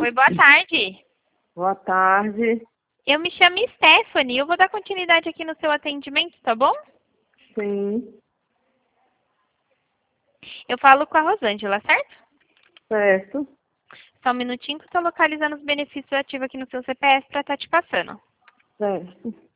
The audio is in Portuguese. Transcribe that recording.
Oi, boa tarde. Boa tarde. Eu me chamo Stephanie. Eu vou dar continuidade aqui no seu atendimento, tá bom? Sim, Eu falo com a Rosângela, certo? certo. Só um minutinho que eu tô localizando os benefícios ativos aqui no seu CPF pra estar te passando. Certo.